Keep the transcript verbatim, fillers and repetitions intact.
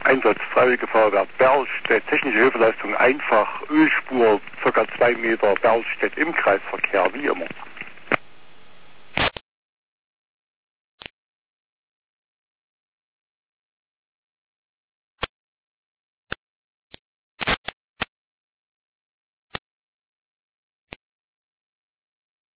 Einsatz Freiwillige Feuerwehr Berlstedt, technische Hilfeleistung einfach, Ölspur, circa zwei Meter, Berlstedt im Kreisverkehr, wie immer.